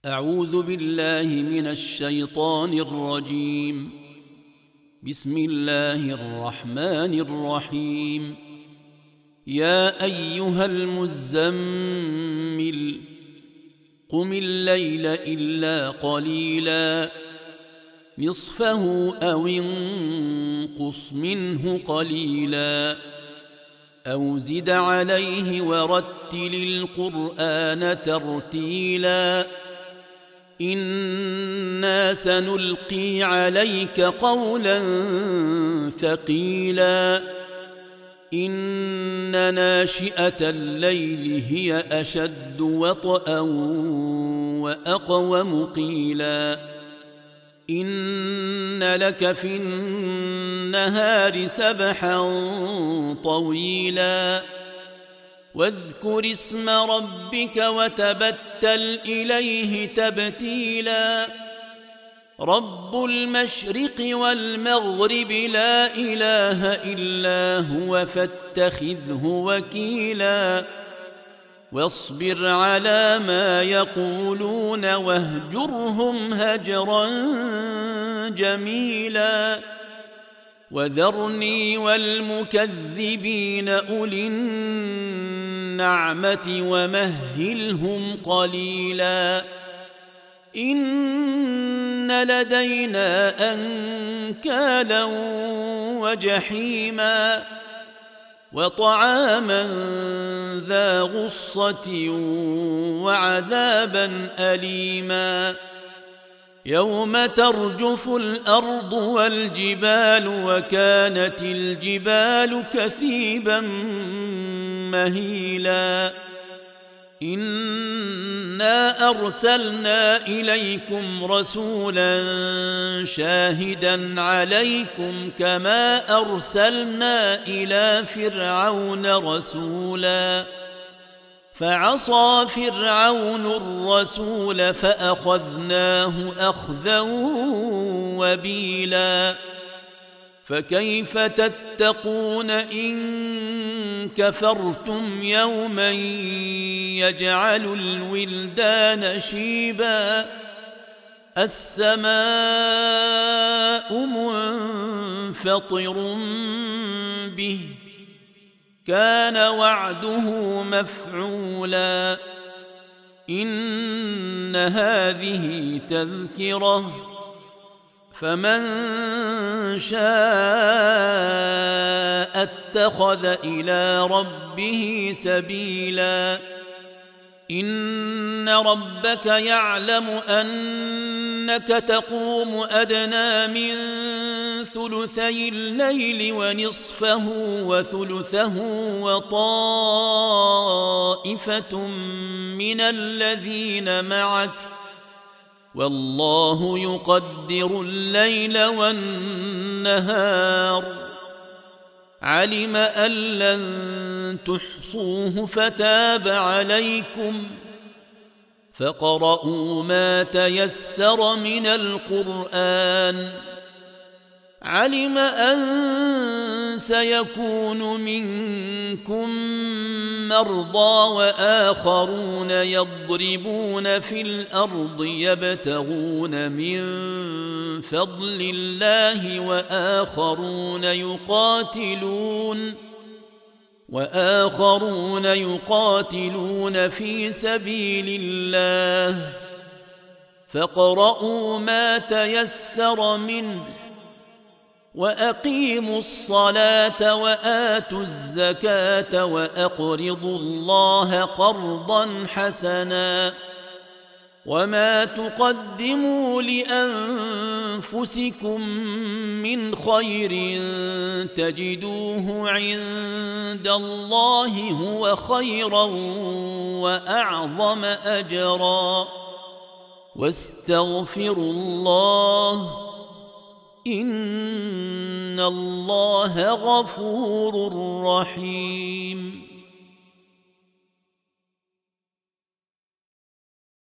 أعوذ بالله من الشيطان الرجيم. بسم الله الرحمن الرحيم. يا أيها المزمل قم الليل إلا قليلا نصفه أو انقص منه قليلا أو زد عليه ورتل القرآن ترتيلا إنا سنلقي عليك قولا ثقيلا إن ناشئة الليل هي أشد وطئا وأقوم قيلا إن لك في النهار سبحا طويلا واذكر اسم ربك وتبتل إليه تبتيلا رب المشرق والمغرب لا إله إلا هو فاتخذه وكيلا واصبر على ما يقولون واهجرهم هجرا جميلا وذرني والمكذبين أولي النعمة ومهلهم قليلا إن لدينا أنكالا وجحيما وطعاما ذا غصة وعذابا أليما يوم ترجف الأرض والجبال وكانت الجبال كثيبا مهيلا إنا أرسلنا إليكم رسولا شاهدا عليكم كما أرسلنا إلى فرعون رسولا فعصى فرعون الرسول فأخذناه أخذا وبيلا فكيف تتقون إن كفرتم يوما يجعل الولدان شيبا السماء منفطر به كان وعده مفعولا إن هذه تذكرة فمن شاء اتخذ إلى ربه سبيلا إن ربك يعلم أنك تقوم أدنى من ثلثي الليل ونصفه وثلثه وطائفة من الذين معك والله يقدر الليل والنهار علم أن لن تحصوه فتاب عليكم فاقرؤوا ما تيسر من القرآن علم أن سيكون منكم مرضى وآخرون يضربون في الأرض يبتغون من فضل الله وآخرون يقاتلون في سبيل الله فاقرؤوا ما تيسر منه وأقيموا الصلاة وآتوا الزكاة وأقرضوا الله قرضا حسنا وما تقدموا لأنفسكم من خير تجدوه عند الله هو خيرا وأعظم أجرا واستغفروا الله إن الله غفور رحيم